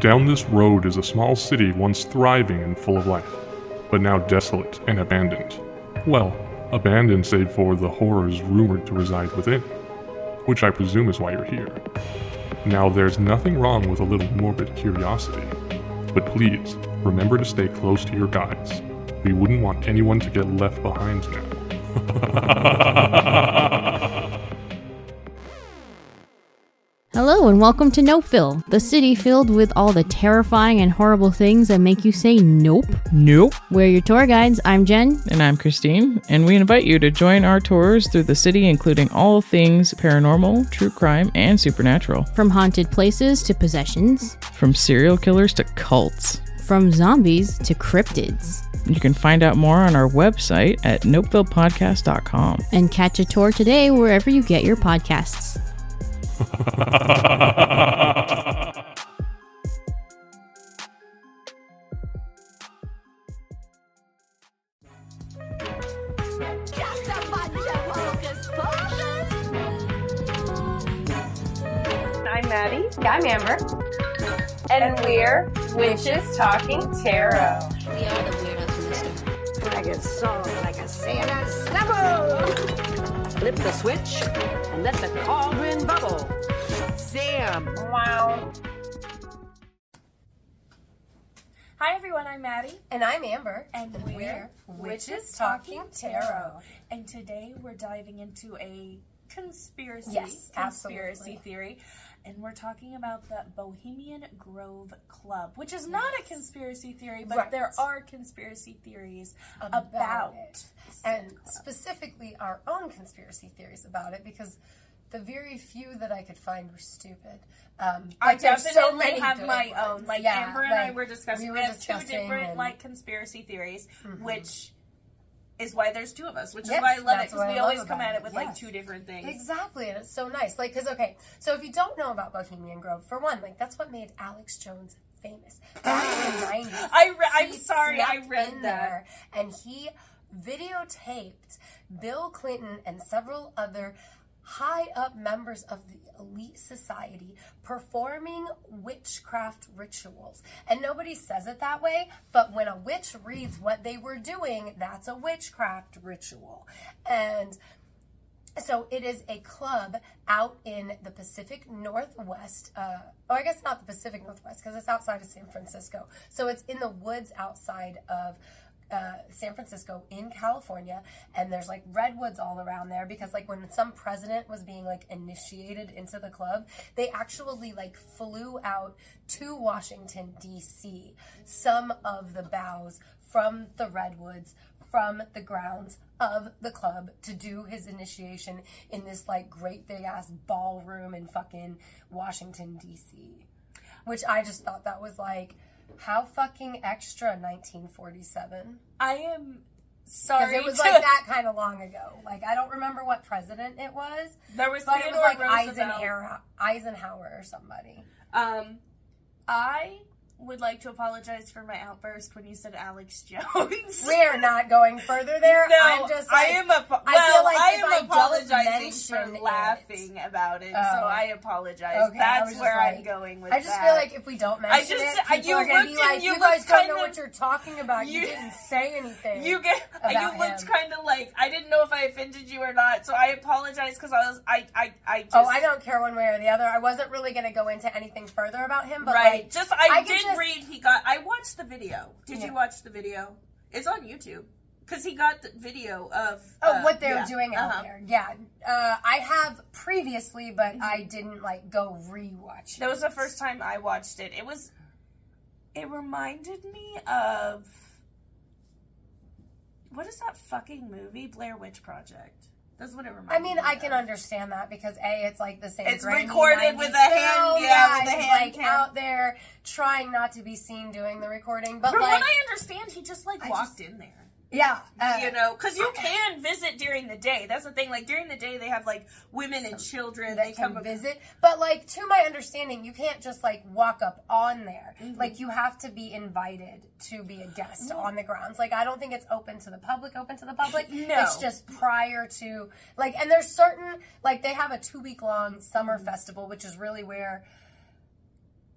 Down this road is a small city once thriving and full of life, but now desolate and abandoned. Well, abandoned save for the horrors rumored to reside within, which I presume is why you're here. Now, there's nothing wrong with a little morbid curiosity, but please, remember to stay close to your guides. We wouldn't want anyone to get left behind now. Hello and welcome to Nopeville, the city filled with all the terrifying and horrible things that make you say nope. Nope. We're your tour guides. I'm Jen. And I'm Christine, and we invite you to join our tours through the city, including all things paranormal, true crime, and supernatural. From haunted places to possessions. From serial killers to cults. From zombies to cryptids. You can find out more on our website at nopevillepodcast.com. And catch a tour today wherever you get your podcasts. I'm Maddie. I'm Amber. And we're Witches Talking Tarot. We are the weirdos in this story. Like a song, like a sailor snubble. Flip the switch and let the cauldron bubble. Sam. Wow. Hi everyone, I'm Maddie. And I'm Amber. And we're Witches Talking Tarot. And today we're diving into a conspiracy absolutely. theory. And we're talking about the Bohemian Grove Club, which is not a conspiracy theory, but there are conspiracy theories about it. And specifically our own conspiracy theories about it, because the very few that I could find were stupid. I there's definitely have my own. ones. Amber and I were discussing. We We have two discussing different conspiracy theories, which is why there's two of us, which is Yes, why I love it, that's because what we I always love come about at it it. with Yes. two different things. Exactly, and it's so nice. Because, okay, so if you don't know about Bohemian Grove, for one, that's what made Alex Jones famous. Back in the 90s. I'm sorry, I snuck read in that. there, and he videotaped Bill Clinton and several other high-up members of the elite society performing witchcraft rituals. And nobody says it that way, but when a witch reads what they were doing, that's a witchcraft ritual. And so it is a club out in the Pacific Northwest. I guess not the Pacific Northwest, because it's outside of San Francisco. So it's in the woods outside of San Francisco in California, and there's redwoods all around there, because when some president was being initiated into the club, they actually flew out to Washington DC some of the boughs from the redwoods from the grounds of the club to do his initiation in this great big ass ballroom in fucking Washington DC, which I just thought that was how fucking extra 1947. I am sorry. Because it was that kind of long ago. I don't remember what president it was. There was but Theodore it was Roosevelt. Eisenhower or somebody. I would like to apologize for my outburst when you said Alex Jones. We're not going further there. No, I'm just I am apologizing for mention laughing about it, so I apologize. Okay, That's where I'm going with that. I just feel if we don't mention it, people are going to be you guys don't know what you're talking about. You didn't say anything. You looked kind of I didn't know if I offended you or not, so I apologize, because I don't care one way or the other. I wasn't really going to go into anything further about him, but I watched the video. Did you watch the video? It's on YouTube. Because he got the video of... what they're doing out there. Yeah. I have previously, but I didn't, go rewatch it. That was the first time I watched it. It reminded me of... What is that fucking movie? Blair Witch Project. That's what it reminded me I can understand that, because it's the same. It's recorded with a hand, with a hand cam. Out there trying not to be seen doing the recording, but from what I understand, he just walked in there. Yeah. Because you can visit during the day. That's the thing. During the day, they have, women and children. They come visit. But, to my understanding, you can't just, walk up on there. Mm-hmm. You have to be invited to be a guest on the grounds. I don't think it's open to the public. No. It's just prior to, and there's certain, they have a 2-week-long summer festival, which is really where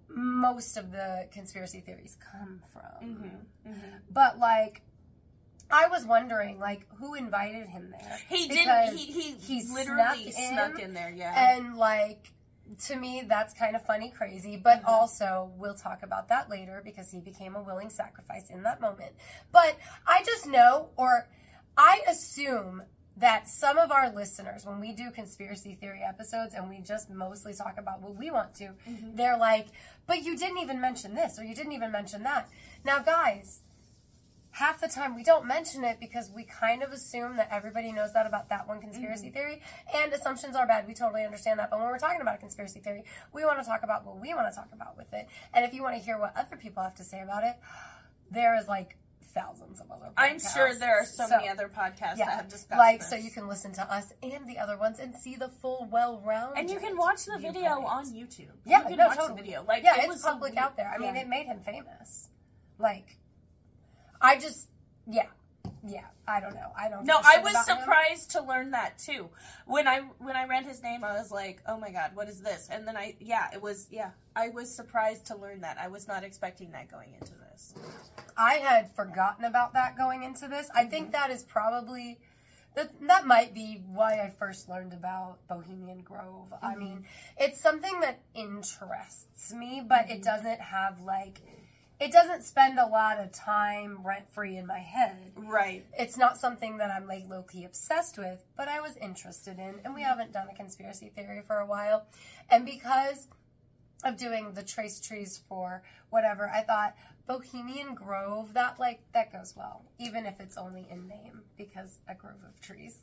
most of the conspiracy theories come from. But, like, I was wondering, like, who invited him there? He didn't. He literally snuck in there, yeah. And, like, to me, that's kind of funny, crazy. But also, we'll talk about that later because he became a willing sacrifice in that moment. But I just know, or I assume that some of our listeners, when we do conspiracy theory episodes and we just mostly talk about what we want to, they're like, but you didn't even mention this or you didn't even mention that. Now, guys, half the time we don't mention it because we kind of assume that everybody knows that about that one conspiracy theory, and assumptions are bad. We totally understand that. But when we're talking about a conspiracy theory, we want to talk about what we want to talk about with it. And if you want to hear what other people have to say about it, there is like thousands of other podcasts. I'm sure there are so many other podcasts that have discussed this. So you can listen to us and the other ones and see the full, well-rounded. And you can watch the video on YouTube. Yeah, you can no, watch totally. the video. Like, yeah, it's public out there. I mean, it made him famous. Like, I just, I don't know. I was surprised to learn that too. When I read his name, I was like, oh my god, what is this? And then I was surprised to learn that. I was not expecting that going into this. I had forgotten about that going into this. I think that is probably, that might be why I first learned about Bohemian Grove. I mean, it's something that interests me, but it doesn't have like, it doesn't spend a lot of time rent-free in my head. Right. It's not something that I'm like low-key obsessed with, but I was interested in, and we haven't done a conspiracy theory for a while. And because of doing the trace trees for whatever, I thought Bohemian Grove, that goes well, even if it's only in name, because a grove of trees.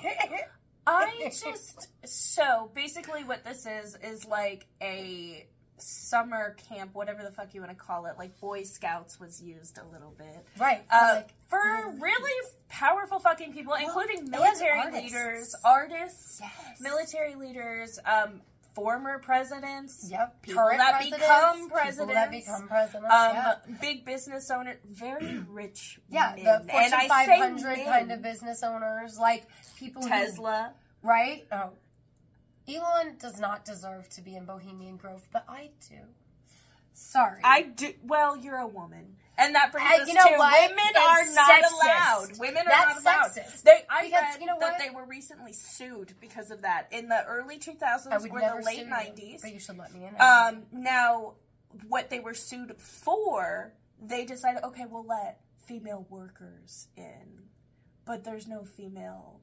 So basically what this is like a summer camp, whatever the fuck you want to call it, like Boy Scouts was used a little bit. Right. For really powerful fucking people, including military leaders, artists, military leaders, former presidents, people that become presidents, big business owners, very rich men. The Fortune 500 kind of business owners, like people Tesla. Right? Oh. Elon does not deserve to be in Bohemian Grove, but I do. Sorry. I do. Well, you're a woman. And that brings us to women are not allowed. Women are not allowed. Sexist. I read that they were recently sued because of that. In the early 2000s or the late 90s. But you should let me in. Now, what they were sued for, they decided, okay, we'll let female workers in. But there's no female,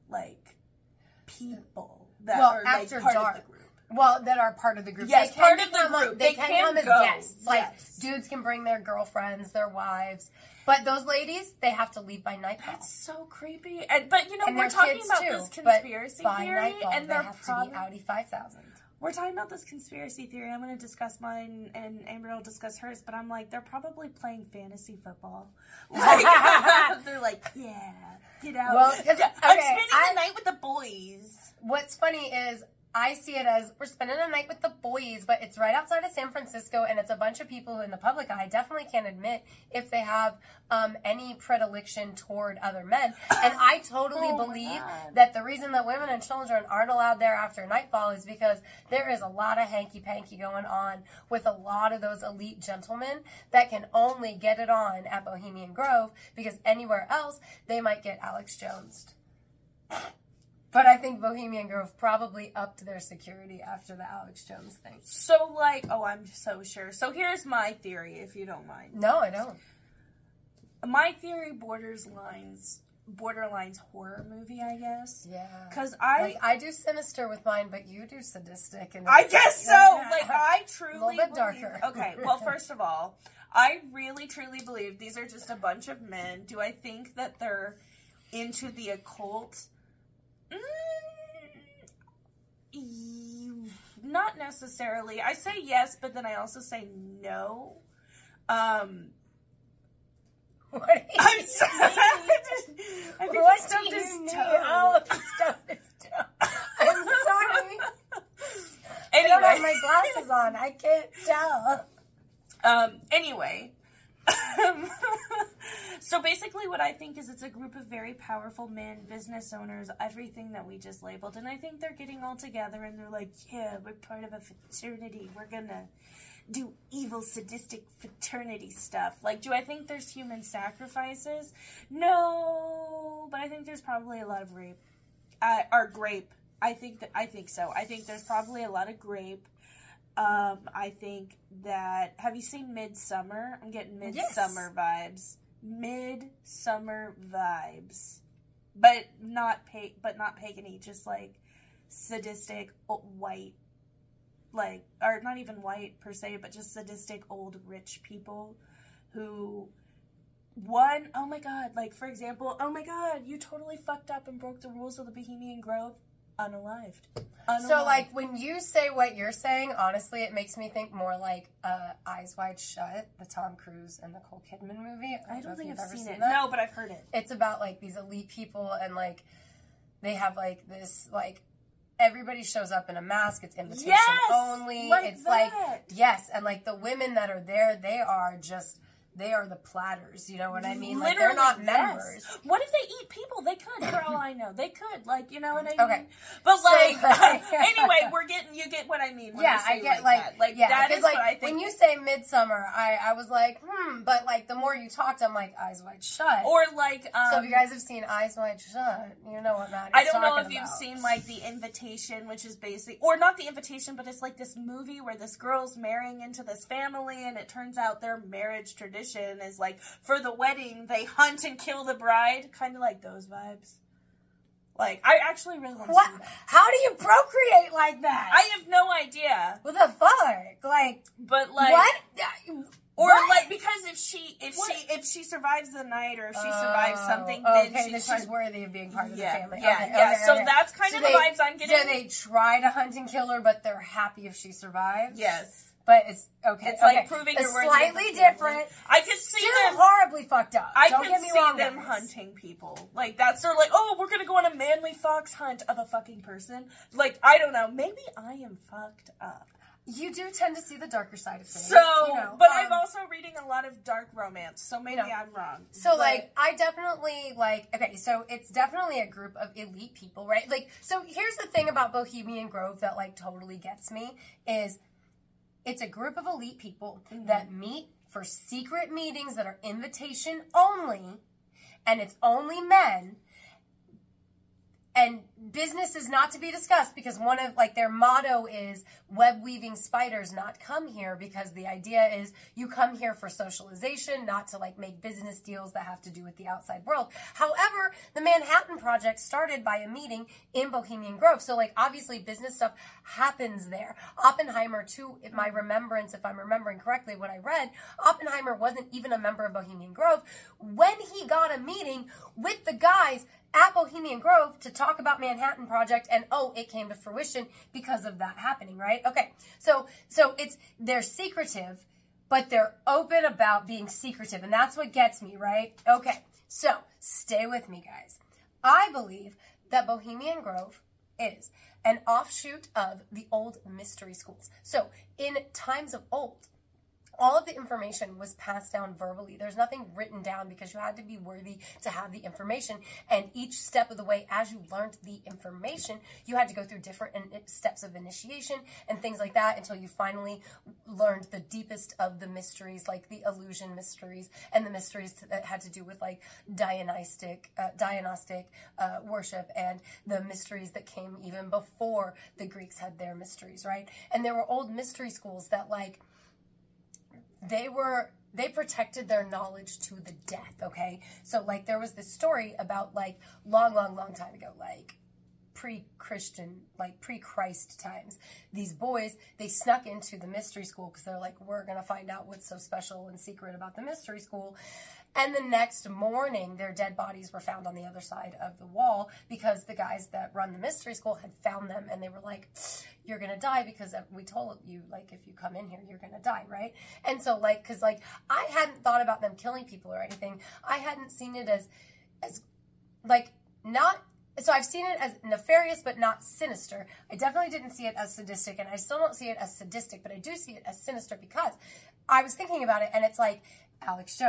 people that are part of the group. Well, that are part of the group. Yes, part of the group. They can come as guests. Dudes can bring their girlfriends, their wives. But those ladies, they have to leave by nightfall. That's so creepy. But, we're talking about this conspiracy theory, and they're have to be Audi 5000. We're talking about this conspiracy theory. I'm going to discuss mine, and Amber will discuss hers. But I'm like, they're probably playing fantasy football. They're like, yeah, get out. Well, I'm spending the night with the boys. What's funny is, I see it as we're spending a night with the boys, but it's right outside of San Francisco, and it's a bunch of people who in the public eye definitely can't admit if they have any predilection toward other men. And I totally believe that the reason that women and children aren't allowed there after nightfall is because there is a lot of hanky-panky going on with a lot of those elite gentlemen that can only get it on at Bohemian Grove, because anywhere else they might get Alex Jones'd. But I think Bohemian Grove probably upped their security after the Alex Jones thing. So, I'm so sure. So here's my theory, if you don't mind. No, I don't. My theory borderlines horror movie, I guess. Yeah. Because I do sinister with mine, but you do sadistic. And I guess so. I truly a little bit darker. Okay, well, first of all, I really, truly believe these are just a bunch of men. Do I think that they're into the occult? Not necessarily. I say yes, but then I also say no. What I'm sorry. I think what he stubbed his toe. Oh, he stubbed his toe. I'm sorry. Anyway. I don't have my glasses on. I can't tell. Anyway. So basically what I think is it's a group of very powerful men, business owners, everything that we just labeled. And I think they're getting all together and they're like, yeah, we're part of a fraternity. We're gonna do evil, sadistic fraternity stuff. Like, do I think there's human sacrifices? No, but I think there's probably a lot of rape. Or grape. I think so. I think there's probably a lot of grape. I think that, have you seen Midsummer? I'm getting Midsummer vibes. Midsummer vibes. But not pagan-y, just like sadistic white, like, or not even white per se, but just sadistic old rich people who, oh my god, like, for example, oh my god, you totally fucked up and broke the rules of the Bohemian Grove. Unalived. So, like, when you say what you're saying, honestly, it makes me think more like Eyes Wide Shut, the Tom Cruise and Nicole Kidman movie. I don't think I've seen it. That. No, but I've heard it. It's about, like, these elite people, and, like, they have, like, this, like, everybody shows up in a mask. It's invitation only. Like it's that. like, yes, and, like, the women that are there, they are the platters, you know what I mean? Like, they're not members. What if they eat people? They could, for all I know. They could, like, you know what I mean? Okay. But, like, anyway, you get what I mean when I say I get, like that. Like, yeah, that is like, what I think. when you say Midsummer, I was like, but, like, the more you talked, I'm like, Eyes Wide Shut. Or, like, so if you guys have seen Eyes Wide Shut, you know what Maddie's I don't know if talking you've about. seen, like, The Invitation, which is basically, or not The Invitation, but it's, like, this movie where this girl's marrying into this family, and it turns out their marriage tradition is, like, for the wedding, they hunt and kill the bride. Kind of like those vibes. Like, I actually really want to see that. How do you procreate like that? I have no idea. What the fuck? Like, but like, what? Or what? like, because if she survives the night, or if she survives something, then she's worthy of being part of the family. Yeah, so that's kind of the vibes I'm getting. So they try to hunt and kill her, but they're happy if she survives. Yes. But it's okay. It's like proving you're worthy. Slightly different. I could see them horribly fucked up. Don't get me wrong. Them hunting people. Like, that's sort of like, oh, we're gonna go on a manly fox hunt of a fucking person. Like, I don't know. Maybe I am fucked up. You do tend to see the darker side of things. So, you know, but I'm also reading a lot of dark romance, so maybe I'm wrong. So, like, I definitely, like, okay, so it's definitely a group of elite people, right? Like, so here's the thing about Bohemian Grove that, like, totally gets me, is it's a group of elite people that meet for secret meetings that are invitation only, and it's only men, and business is not to be discussed, because one of, like, their motto is web weaving spiders not come here, because the idea is you come here for socialization, not to, like, make business deals that have to do with the outside world. However, the Manhattan Project started by a meeting in Bohemian Grove, so, like, obviously business stuff happens there. Oppenheimer, too, if I'm remembering correctly what I read, Oppenheimer wasn't even a member of Bohemian Grove when he got a meeting with the guys at Bohemian Grove to talk about Manhattan Project, and it came to fruition because of that happening, right? Okay, so they're secretive, but they're open about being secretive, and that's what gets me, right? Okay, so stay with me, guys. I believe that Bohemian Grove is an offshoot of the old mystery schools. So in times of old, all of the information was passed down verbally. There's nothing written down because you had to be worthy to have the information. And each step of the way, as you learned the information, you had to go through different steps of initiation and things like that until you finally learned the deepest of the mysteries, like the illusion mysteries and the mysteries that had to do with, like, Dionysic worship, and the mysteries that came even before the Greeks had their mysteries, right? And there were old mystery schools that, like, they protected their knowledge to the death, okay? So, like, there was this story about, like, long time ago, like, pre-Christian, like, pre-Christ times. These boys, they snuck into the mystery school because they're like, we're going to find out what's so special and secret about the mystery school. And the next morning, their dead bodies were found on the other side of the wall because the guys that run the mystery school had found them, and they were like, you're going to die because we told you, like, if you come in here, you're going to die, right? And so, like, because, like, I hadn't thought about them killing people or anything. I hadn't seen it as like, not... So I've seen it as nefarious, but not sinister. I definitely didn't see it as sadistic, and I still don't see it as sadistic, but I do see it as sinister because I was thinking about it, and it's like Alex Jones.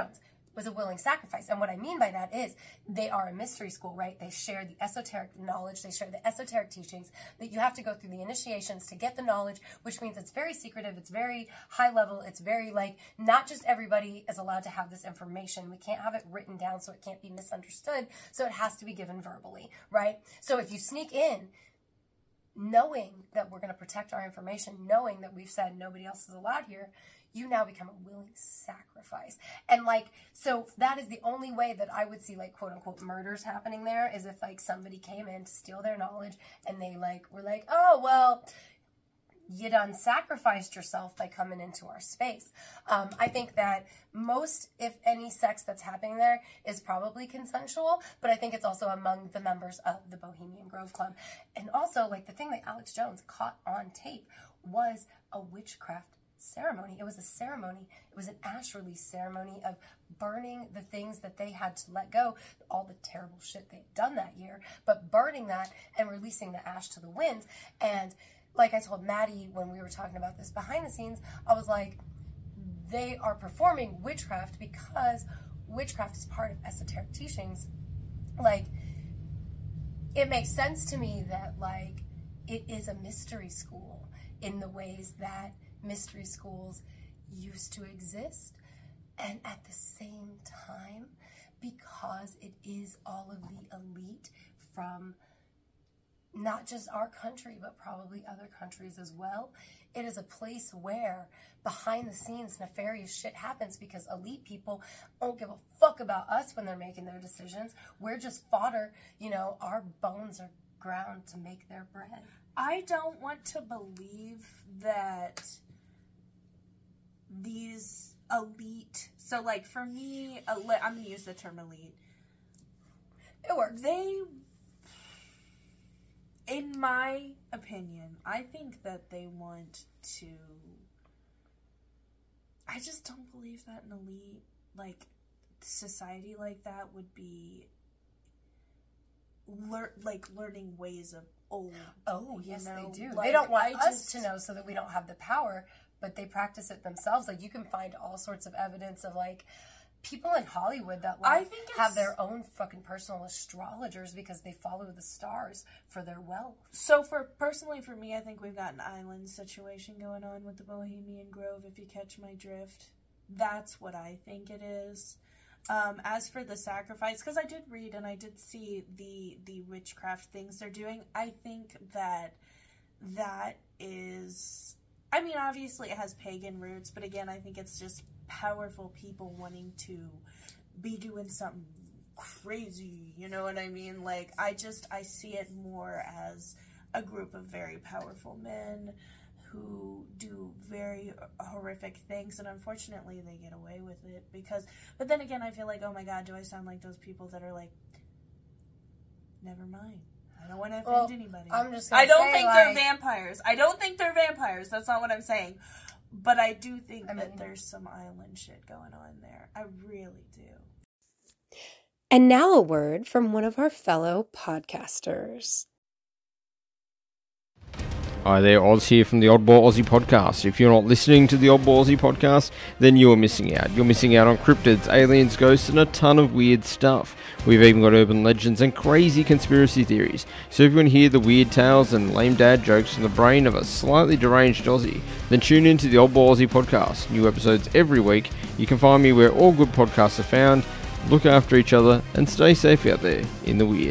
was a willing sacrifice. And what I mean by that is they are a mystery school, right? They share the esoteric knowledge. They share the esoteric teachings that you have to go through the initiations to get the knowledge, which means it's very secretive. It's very high level. It's very like, not just everybody is allowed to have this information. We can't have it written down so it can't be misunderstood. So it has to be given verbally, right? So if you sneak in, knowing that we're going to protect our information, knowing that we've said nobody else is allowed here, you now become a willing sacrifice. And like, so that is the only way that I would see like quote unquote murders happening there, is if like somebody came in to steal their knowledge and they like were like, oh, well, you done sacrificed yourself by coming into our space. I think that most, if any, sex that's happening there is probably consensual, but I think it's also among the members of the Bohemian Grove Club. And also, like, the thing that Alex Jones caught on tape was a witchcraft ceremony. It was a ceremony. It was an ash release ceremony of burning the things that they had to let go, all the terrible shit they'd done that year, but burning that and releasing the ash to the winds. And like I told Maddie when we were talking about this behind the scenes, I was like, they are performing witchcraft because witchcraft is part of esoteric teachings. Like, it makes sense to me that, like, it is a mystery school in the ways that mystery schools used to exist. And at the same time, because it is all of the elite from not just our country, but probably other countries as well, it is a place where behind the scenes nefarious shit happens because elite people don't give a fuck about us when they're making their decisions. We're just fodder, you know, our bones are ground to make their bread. I don't want to believe that these elite, so like for me, I'm going to use the term elite. It works. In my opinion, I think that they want to, I just don't believe that an elite, like, society like that would be, learning ways of old. Oh, yes, know? they do. Like, they don't want us to know so that we don't have the power, but they practice it themselves. Like, you can find all sorts of evidence of, like, people in Hollywood that, like, I think have their own fucking personal astrologers because they follow the stars for their wealth. So, personally for me, I think we've got an island situation going on with the Bohemian Grove, if you catch my drift. That's what I think it is. As for the sacrifice, because I did read and I did see the witchcraft things they're doing, I think that is, I mean, obviously it has pagan roots, but again, I think it's just powerful people wanting to be doing something crazy, you know what I mean? Like, I see it more as a group of very powerful men who do very horrific things, and unfortunately they get away with it because, but then again, I feel like, oh my god, do I sound like those people that are like, never mind, I don't want to offend anybody. I'm just I don't say, think like, they're vampires. I don't think they're vampires. That's not what I'm saying. But I do think that there's some island shit going on there. I really do. And now a word from one of our fellow podcasters. Hi there, Oz here from the Oddball Aussie Podcast. If you're not listening to the Oddball Aussie Podcast, then you're missing out. You're missing out on cryptids, aliens, ghosts, and a ton of weird stuff. We've even got urban legends and crazy conspiracy theories. So if you want to hear the weird tales and lame dad jokes from the brain of a slightly deranged Aussie, then tune in to the Oddball Aussie Podcast. New episodes every week. You can find me where all good podcasts are found. Look after each other and stay safe out there in the weird.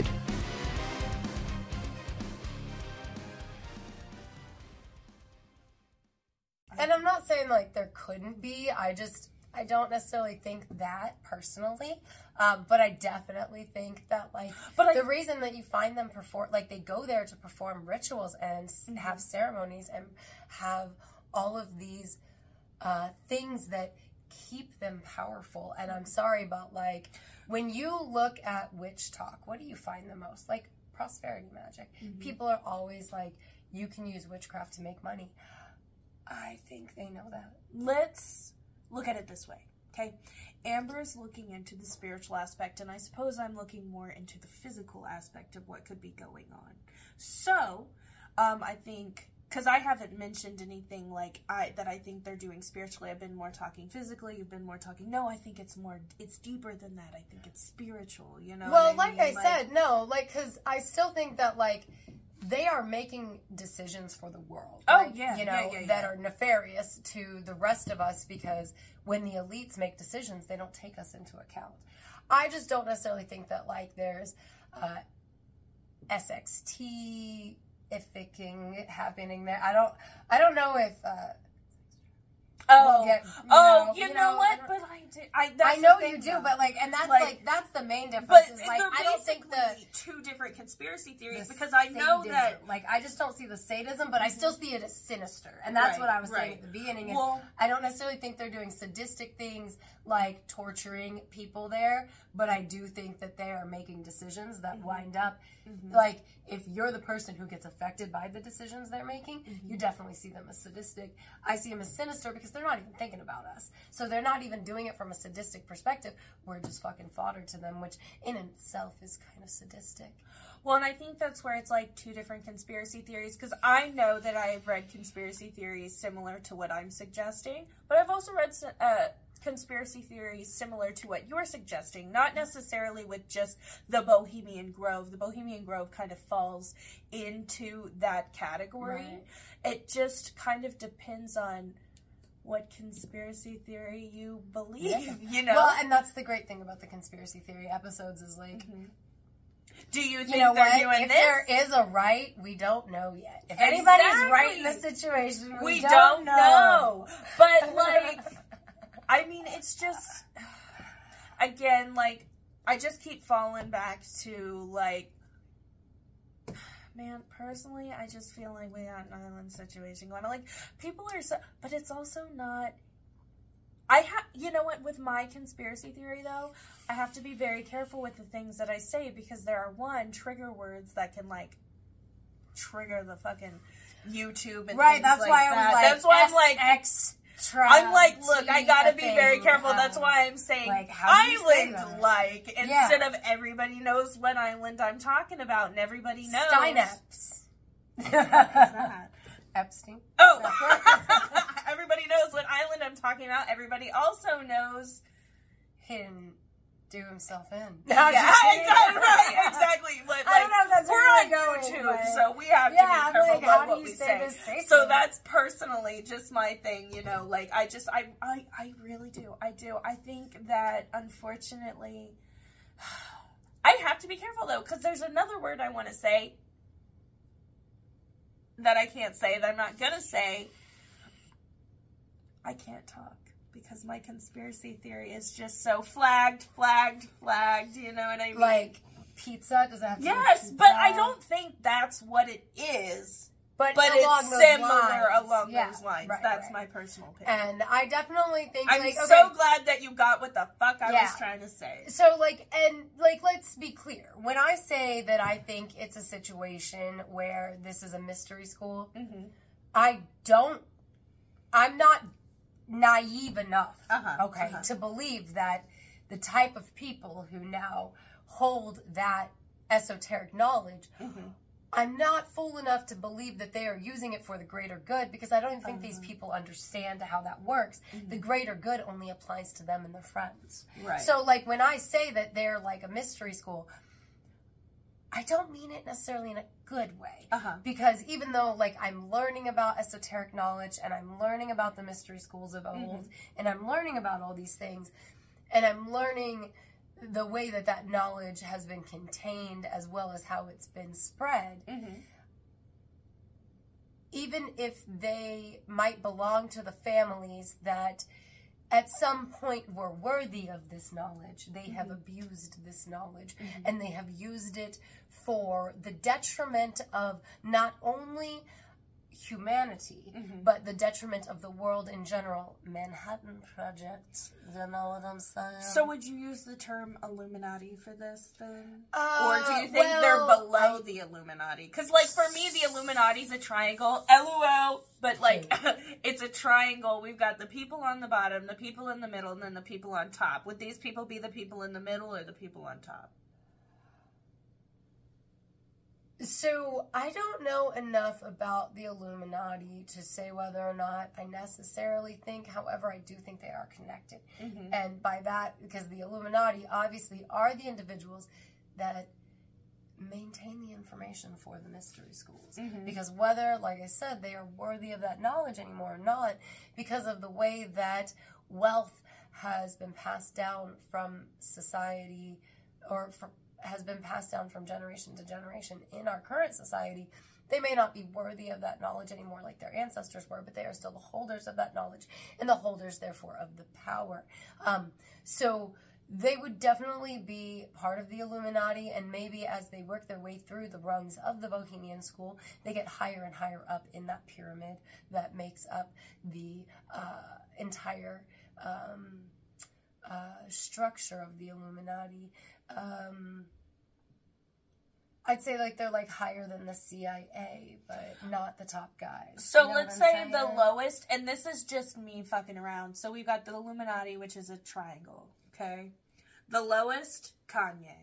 And I'm not saying, like, there couldn't be. I don't necessarily think that personally. But I definitely think that, like, the reason that you find them perform, like, they go there to perform rituals and have ceremonies and have all of these things that keep them powerful. And I'm sorry, but, like, when you look at witch talk, what do you find the most? Like, prosperity magic. People are always like, you can use witchcraft to make money. I think they know that. Let's look at it this way, okay? Amber's looking into the spiritual aspect, and I suppose I'm looking more into the physical aspect of what could be going on. So, I think because I haven't mentioned anything like that I think they're doing spiritually. I've been more talking physically. You've been more talking. No, I think it's deeper than that. I think it's spiritual. You know. Well, what I said, no, like, because I still think that, like, they are making decisions for the world. Oh, like, yeah, you know, yeah. that are nefarious to the rest of us, because when the elites make decisions, they don't take us into account. I just don't necessarily think that, like, there's SXT ifficking happening there. I don't know if you know what? But I know you do, but like, and that's like that's the main difference. But is like, they're I don't think two different conspiracy theories, because I know sadism, that, like, I just don't see the sadism, but I still see it as sinister, and that's what I was saying at the beginning. Is I don't necessarily think they're doing sadistic things like torturing people there, but I do think that they are making decisions that wind up, like, if you're the person who gets affected by the decisions they're making, you definitely see them as sadistic. I see them as sinister because they're not even thinking about us. So they're not even doing it from a sadistic perspective. We're just fucking fodder to them, which in itself is kind of sadistic. Well, and I think that's where it's like two different conspiracy theories, because I know that I have read conspiracy theories similar to what I'm suggesting, but I've also read conspiracy theories similar to what you're suggesting, not necessarily with just the Bohemian Grove. The Bohemian Grove kind of falls into that category. Right. It just kind of depends on what conspiracy theory you believe, you know? Well, and that's the great thing about the conspiracy theory episodes is, like, do you think they're doing if this? There is a right, we don't know yet. If anybody's right in this situation, we don't know. But, like, I mean, it's just, again, like, I just keep falling back to, like, man, personally, I just feel like we got an island situation going on. Like, people are so, but it's also not, you know what, with my conspiracy theory, though, I have to be very careful with the things that I say, because there are, trigger words that can, like, trigger the fucking YouTube and things that's like why that. I was like, that's why I'm like, I'm like, look, I gotta be very careful. That's why I'm saying, like, island, like, instead of everybody knows what island I'm talking about, and everybody knows. Synapse. Epstein. Oh! Everybody knows what island I'm talking about. Everybody also knows him do himself in. Yeah, exactly. But, like, I don't know if that's we're on YouTube, so we have to be careful about what we say. So that's personally just my thing, you know, like, I really do. I do. I think that, unfortunately, I have to be careful, though, because there's another word I want to say that I can't say, that I'm not going to say. I can't talk, because my conspiracy theory is just so flagged, you know what I mean? Like, pizza? Does it have to be pizza? But I don't think that's what it is. But it's similar along those lines. That's my personal opinion. And I definitely think, I'm so glad that you got what the fuck I was trying to say. So, like, let's be clear. When I say that I think it's a situation where this is a mystery school, I'm not naive enough, to believe that the type of people who now hold that esoteric knowledge, I'm not fool enough to believe that they are using it for the greater good, because I don't even think these people understand how that works. The greater good only applies to them and their friends. Right. So, like, when I say that they're like a mystery school, I don't mean it necessarily in a good way. Because even though, like, I'm learning about esoteric knowledge, and I'm learning about the mystery schools of old, and I'm learning about all these things, and I'm learning the way that that knowledge has been contained, as well as how it's been spread, even if they might belong to the families that at some point were worthy of this knowledge, they have abused this knowledge, and they have used it for the detriment of not only humanity, but the detriment of the world in general. Manhattan Project, you know what I'm saying? So would you use the term Illuminati for this, then? Or do you think they're below the Illuminati? Because, like, for me, the Illuminati's a triangle, LOL, but, like, it's a triangle. We've got the people on the bottom, the people in the middle, and then the people on top. Would these people be the people in the middle or the people on top? So, I don't know enough about the Illuminati to say whether or not I necessarily think, however, I do think they are connected. And by that, because the Illuminati obviously are the individuals that maintain the information for the mystery schools. Because whether, like I said, they are worthy of that knowledge anymore or not, because of the way that wealth has been passed down from society, or has been passed down from generation to generation in our current society, they may not be worthy of that knowledge anymore like their ancestors were, but they are still the holders of that knowledge and the holders, therefore, of the power. So they would definitely be part of the Illuminati, and maybe as they work their way through the rungs of the Bohemian School, they get higher and higher up in that pyramid that makes up the entire structure of the Illuminati. I'd say like they're like higher than the CIA, but not the top guys. So you know let's what I'm say saying? the lowest, and this is just me fucking around. So we've got the Illuminati, which is a triangle, okay? The lowest, Kanye.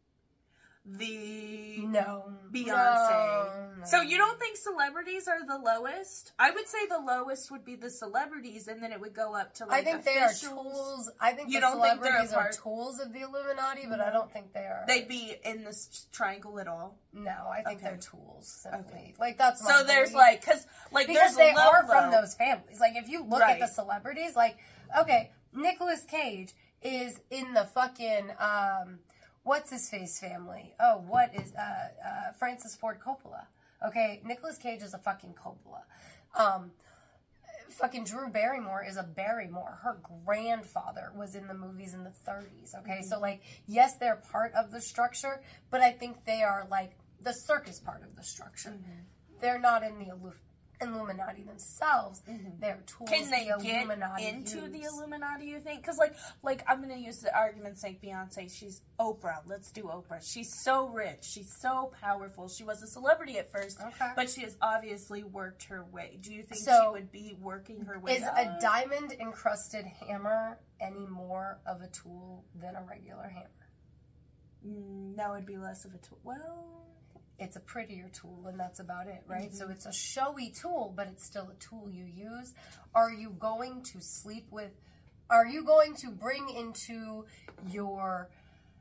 No. Beyonce. No. So you don't think celebrities are the lowest? I would say the lowest would be the celebrities, and then it would go up to like I think officials. they are tools. I think You the don't think they're celebrities a are part- tools of the Illuminati, but I don't think they are. They'd be in this triangle at all. No, I think Okay. they're tools. Simply. Okay. Like that's my So there's belief. because because there's they a low, are from low. those families. Like if you look Right. at the celebrities, like okay, Nicolas Cage is in the fucking what's his face family? Oh, what is Francis Ford Coppola? Okay, Nicolas Cage is a fucking Coppola. Fucking Drew Barrymore is a Barrymore. Her grandfather was in the movies in the 30s. Okay, so like yes, they're part of the structure, but I think they are like the circus part of the structure. They're not in the Illuminati themselves. They're tools. Can they the get Illuminati into use. the Illuminati, you think? Because, like I'm going to use the argument's sake, Beyonce, she's Oprah. Let's do Oprah. She's so rich. She's so powerful. She was a celebrity at first, Okay. but she has obviously worked her way. Do you think So, she would be working her way Is up? a diamond-encrusted hammer any more of a tool than a regular hammer? That would be less of a tool. Well... It's a prettier tool, and that's about it, right? So it's a showy tool, but it's still a tool you use. Are you going to sleep with... Are you going to bring into your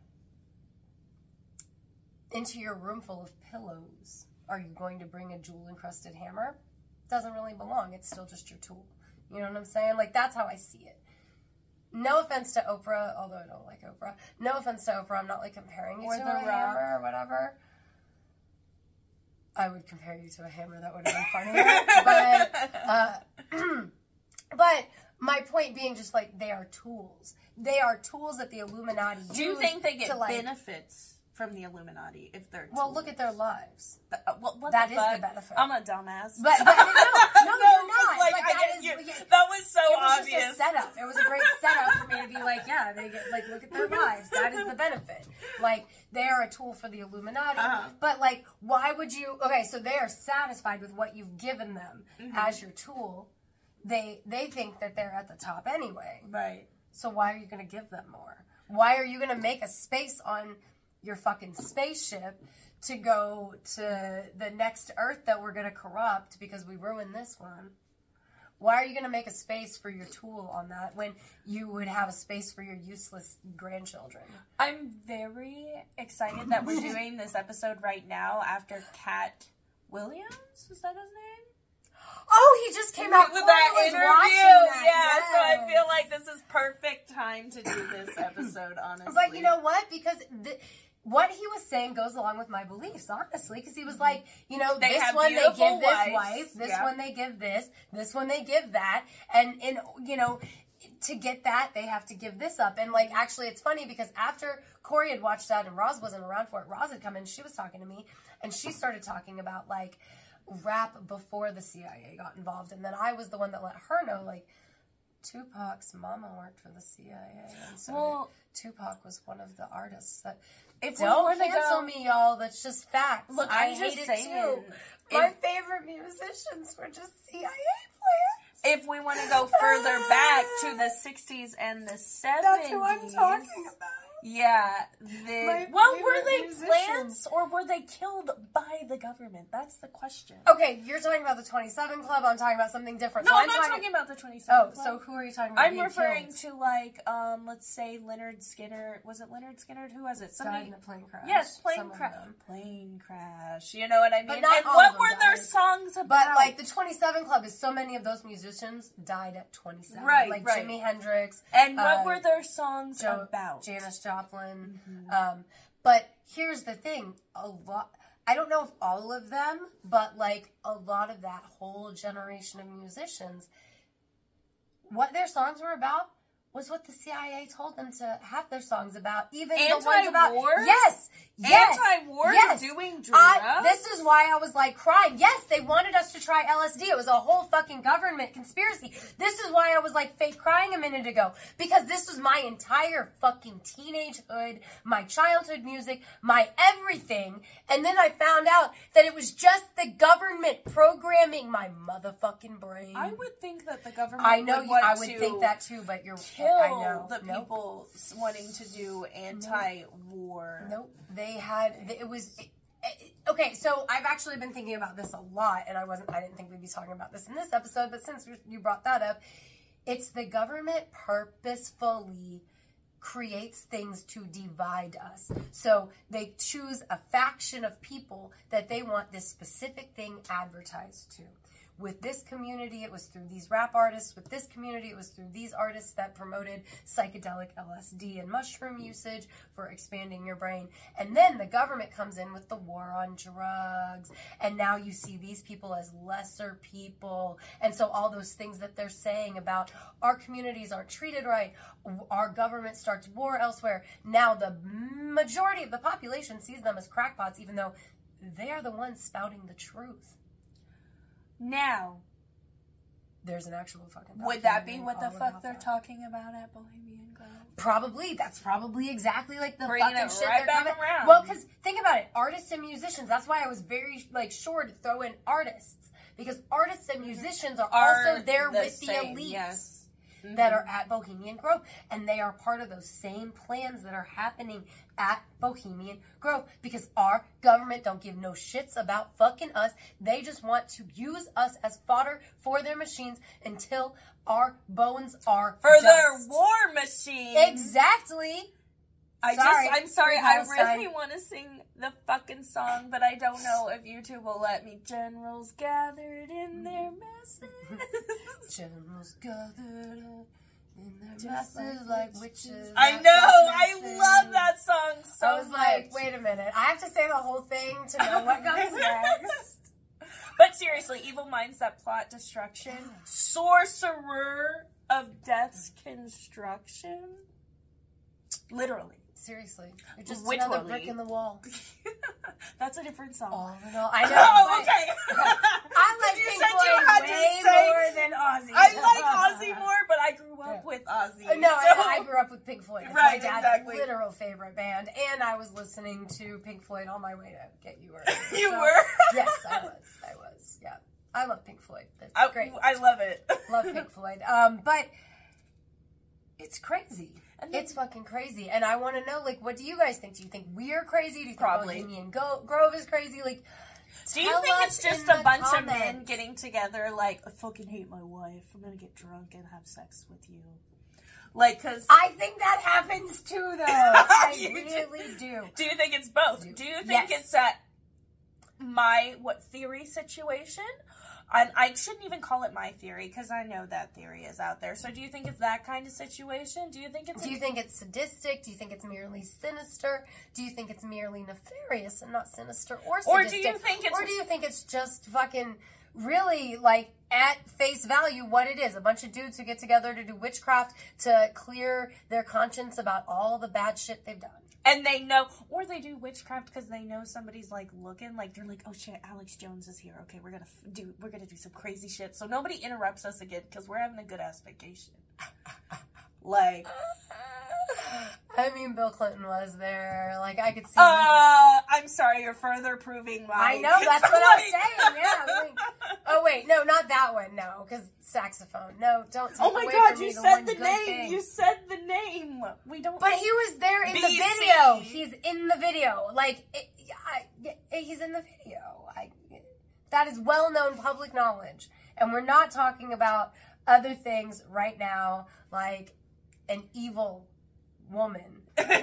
room full of pillows? Are you going to bring a jewel-encrusted hammer? Doesn't really belong. It's still just your tool. You know what I'm saying? Like, that's how I see it. No offense to Oprah, although I don't like Oprah. No offense to Oprah. I'm not, like, comparing you Or to The a Rock. hammer or whatever. I would compare you to a hammer. That would have been funnier. But my point being just, like, they are tools. They are tools that the Illuminati use. Do you think they get to, like, benefits from the Illuminati if they're Well, tools? look at their lives. What That the is the fuck? benefit. I'm a dumbass. But no, you're not. Like, But I that get is- you. yeah, That was so it was obvious. just a setup. It was a great setup for me to be like, yeah, they get, like, look at their lives. That is the benefit. Like, they are a tool for the Illuminati. But, like, why would you... Okay, so they are satisfied with what you've given them as your tool. They think that they're at the top anyway. Right. So why are you going to give them more? Why are you going to make a space on your fucking spaceship to go to the next Earth that we're going to corrupt because we ruined this one? Why are you going to make a space for your tool on that when you would have a space for your useless grandchildren? I'm very excited that we're doing this episode right now after Cat Williams. Is that his name? Oh, he just came out with Cora that was interview. watching Yeah, that, so I yes. feel like this is perfect time to do this episode, honestly. But you know what? Because what he was saying goes along with my beliefs, honestly. Because he was like, you know, They this have one they beautiful give this wives. wife, this Yeah. one they give this one they give that. And, you know, to get that, they have to give this up. And, like, actually, it's funny because after Corey had watched that and Roz wasn't around for it, Roz had come in, she was talking to me, and she started talking about, like, rap before the CIA got involved. And then I was the one that let her know, like, Tupac's mama worked for the CIA, and so Tupac was one of the artists that... If we Don't wanna cancel go- me, y'all. That's just facts. Look, I I'm just hate saying, it too. if- My favorite musicians were just CIA players. If we want to go further back to the 60s and the 70s. That's who I'm talking about. Yeah. My Well, were favorite they musicians. plants or were they killed by the government? That's the question. Okay, you're talking about the 27 Club. I'm talking about something different. No, So I'm not talking about the 27 Oh, Club. so who are you talking about? I'm being referring killed? to, like, let's say Leonard Skinner. Was it Leonard Skinner? Who was it? Died in a plane crash. Yes, Some plane of crash. them. Plane crash. You know what I mean? But not and all what of them were their died. songs about? But, like, the 27 Club is so many of those musicians died at 27. Right, Like right. Jimi Hendrix. And what were their songs about? Janis Joplin. But here's the thing. I don't know if all of them, but, like, a lot of that whole generation of musicians, what their songs were about was what the CIA told them to have their songs about. Even the ones about... Anti-war? Yes! Anti-war? Yes! Doing drugs? This is why I was, like, crying. Yes, they wanted us to try LSD. It was a whole fucking government conspiracy. This is why I was, like, fake crying a minute ago. Because this was my entire fucking teenagehood, my childhood music, my everything. And then I found out that it was just the government programming my motherfucking brain. I would think that the government I know would want I would to think that too, but you're... kill I know. the Nope. people wanting to do anti-war. Nope. They had, it was, okay, so I've actually been thinking about this a lot, and I didn't think we'd be talking about this in this episode, but since you brought that up, it's the government purposefully creates things to divide us. So they choose a faction of people that they want this specific thing advertised to. With this community, it was through these rap artists. With this community, it was through these artists that promoted psychedelic LSD and mushroom usage for expanding your brain. And then the government comes in with the war on drugs. And now you see these people as lesser people. And so all those things that they're saying about our communities aren't treated right, our government starts war elsewhere. Now the majority of the population sees them as crackpots, even though they are the ones spouting the truth. Now, there's an actual fucking would that be documentary what the all fuck about they're that. talking about at Bohemian Grove? Probably. That's probably exactly like the Bringing fucking it shit right they're back coming. around. Well, because think about it, artists and musicians. That's why I was very like sure to throw in artists, because artists and musicians are also there with the same, elites. yes. That are at Bohemian Grove, and they are part of those same plans that are happening at Bohemian Grove, because our government don't give no shits about fucking us. They just want to use us as fodder for their machines until our bones are For dust. their war machine. Exactly. I'm sorry, I really Palestine. want to sing the fucking song, but I don't know if YouTube will let me. Generals gathered in their masses. Generals gathered in their masses like witches. I know, I love that song so I was much. like, wait a minute, I have to say the whole thing to know what comes next. But seriously, evil minds that plot destruction, sorcerer of death's construction. Literally. Seriously, you're just Literally. another brick in the wall. That's a different song. All in all, I know. Oh, but okay. I like You Pink said you Floyd had to way say- more than Ozzy. I like Ozzy more, but I grew up with Ozzy. No, so- I grew up with Pink Floyd. It's Right, my dad's exactly. literal favorite band, and I was listening to Pink Floyd on my way to get you early. You So, were? Yes, I was. Yeah, I love Pink Floyd. That's great. I love it. Love Pink Floyd. But it's crazy. It's fucking crazy. And I want to know, like, what do you guys think? Do you think we're crazy? Do you think Probably. Bohemian Grove is crazy? Like, Do you tell think us it's just in a the bunch of comments. men getting together like, I fucking hate my wife, I'm gonna get drunk and have sex with you? Like, cause... I think that happens too, though. I You really do. Do you think it's both? Do you think Yes. it's that theory situation? And I shouldn't even call it my theory, because I know that theory is out there. So do you think it's that kind of situation? Do you think it's... Do you think it's sadistic? Do you think it's merely sinister? Do you think it's merely nefarious and not sinister or sadistic? Or do you think it's... Or do you think it's just fucking really, like, at face value what it is? A bunch of dudes who get together to do witchcraft to clear their conscience about all the bad shit they've done. And they know, or they do witchcraft because they know somebody's like looking, like they're like, oh shit, Alex Jones is here. Okay, we're gonna do some crazy shit, so nobody interrupts us again because we're having a good ass vacation. Like, I mean, Bill Clinton was there. Like, I could see. I'm sorry, you're further proving my. I know, that's what I was saying. Yeah, like, Oh wait, no, not that one. No, because saxophone. No, don't. Take Oh my away God! from You me the said one the good name. thing. You said the name. We don't. But he was there in the BC. video. He's in the video. Like he's in the video. That is well-known public knowledge, and we're not talking about other things right now, like an evil woman.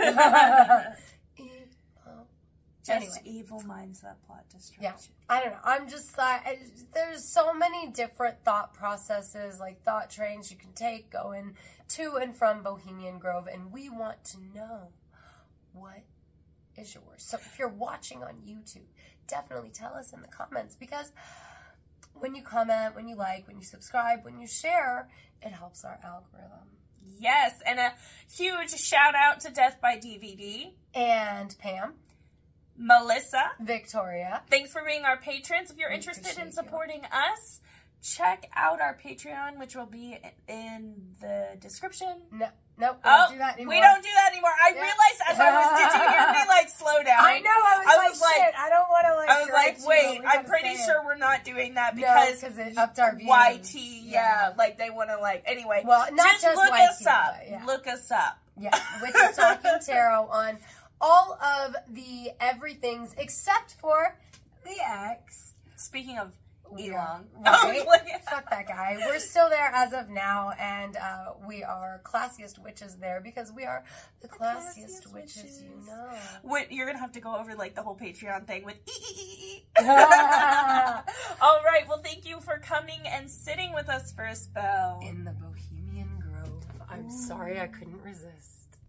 Just evil minds that plot destruction. Yeah, I don't know. I'm just there's so many different thought processes, like thought trains you can take going to and from Bohemian Grove, and we want to know what is yours. So if you're watching on YouTube, definitely tell us in the comments, because when you comment, when you like, when you subscribe, when you share, it helps our algorithm. Yes, and a huge shout out to Death by DVD. And Pam. Melissa. Victoria. Thanks for being our patrons. If you're interested in supporting us, check out our Patreon, which will be in the description. No, we don't do that anymore. We don't do that anymore. I realized as I was, did you hear me like slow down? I know, I was like, shit, I don't want to like, I was like, wait, I'm pretty sure we're not doing that because it upped our views. YT, yeah, like they want to like, anyway. Well, not just look YT, us up. But, yeah. Look us up. Yeah, which is Talking Tarot on all of the everythings except for the X. Speaking of Elon. Right? Fuck that guy. We're still there as of now, and we are classiest witches there because we are the classiest witches you know. You're gonna have to go over like the whole Patreon thing with All right, well, thank you for coming and sitting with us for a spell in the Bohemian Grove. I'm sorry I couldn't resist.